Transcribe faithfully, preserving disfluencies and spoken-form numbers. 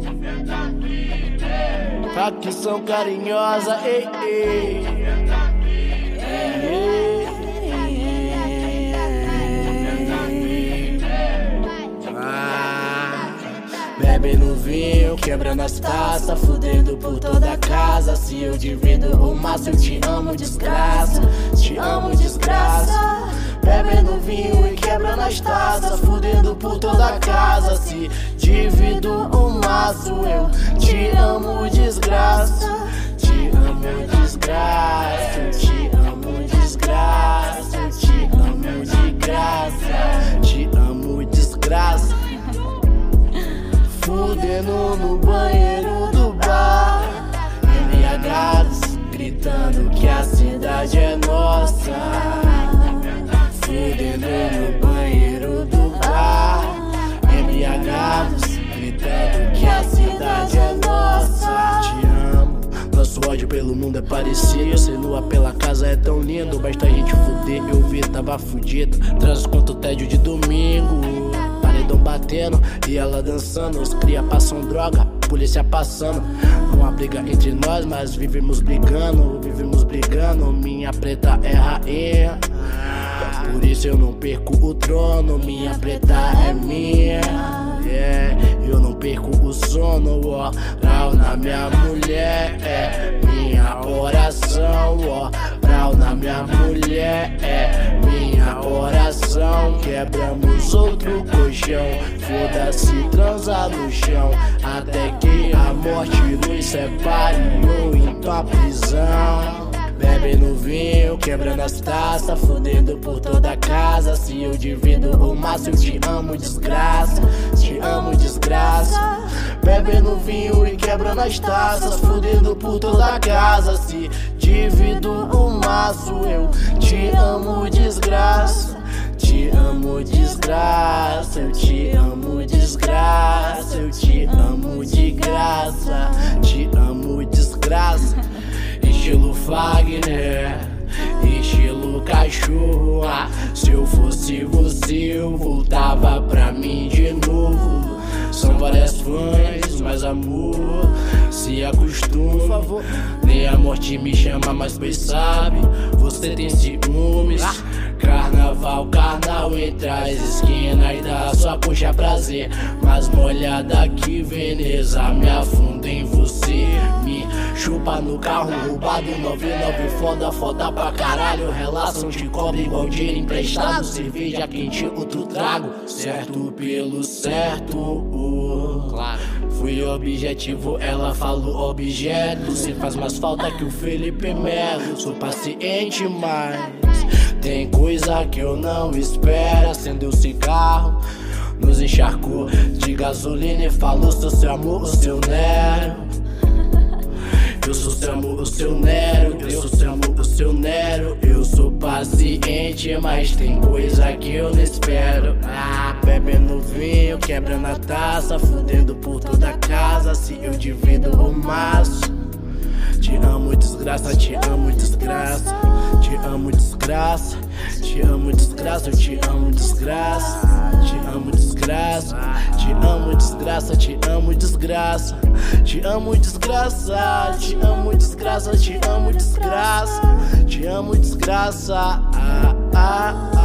Facção carinhosa, ei, ei. Ah, bebe no vinho, quebrando as taças, fudendo por toda a casa. Se eu divido o maço, eu te amo, desgraça. Te amo, desgraça. Bebe no vinho e quebrando as taças, fudendo por toda a casa. Se divido o maço, eu te amo, desgraça. Te amo, desgraça. Eu te amo, desgraça. Eu te amo de graça. Te amo, desgraça. Fudendo no banheiro do bar, embriagados, gritando que a cidade é nossa. Fudendo no banheiro do bar, embriagados, gritando que a cidade é nossa. Te amo, nosso ódio pelo mundo é parecido. Ser nua pela casa é tão lindo, basta a gente fuder. Eu vi, tava fudido, traz quanto tédio de domingo. Paredão batendo e ela dançando. Os cria passam droga, polícia passando. Não há briga entre nós, mas vivemos brigando. Vivemos brigando, minha preta é rainha. Por isso eu não perco o trono, minha preta é minha. Yeah, eu não perco o sono, oral na minha mulher é minha oração, oral na minha mulher é minha oração. Quebramos outro colchão, foda-se, transa no chão, até que a morte nos separe ou então a prisão. Bebe no vinho, quebrando as taças, fudendo por toda a casa. Se eu divido o maço, eu te amo, desgraça. Te amo, desgraça. Bebe no vinho e quebrando as taças, fudendo por toda a casa. Se divido o maço, eu te amo, desgraça. Te amo, desgraça. Eu te amo, desgraça. Eu te amo de graça. Te amo, desgraça. Estilo Fagner, estilo cachorro. Ah, se eu fosse você, eu voltava pra mim de novo. São várias fãs, mas amor se acostuma. Por favor, nem a morte me chama, mas pois sabe, você tem ciúmes. Carnaval, carnal entre as esquinas da sua puxa prazer. Mas molhada que Veneza me afunda em você. Me chupa no carro roubado, nove nove foda, foda pra caralho. Relação de cobre igual dinheiro emprestado. Cerveja quente, outro trago, certo pelo certo. Claro, fui objetivo, ela falou objeto. Cê faz mais falta que o Felipe Melo. Sou paciente, mas tem coisa que eu não espero. Acendeu o cigarro, nos encharcou de gasolina e falou: sou seu amor, o seu Nero. Eu sou seu amor, o seu Nero. Eu sou seu amor, o seu Nero. Eu sou paciente, mas tem coisa que eu não espero. Ah, bebendo vinho, quebrando a taça, fudendo por toda a casa. Se eu divido o maço, te amo, desgraça, te amo, desgraça. Te amo, desgraça. Te amo, desgraça. Eu te amo, desgraça. Te amo, desgraça. Te amo, desgraça. Te amo, desgraça. Te amo, desgraça. Te amo, desgraça. Te amo, desgraça. Te amo, desgraça. Ah, ah, ah.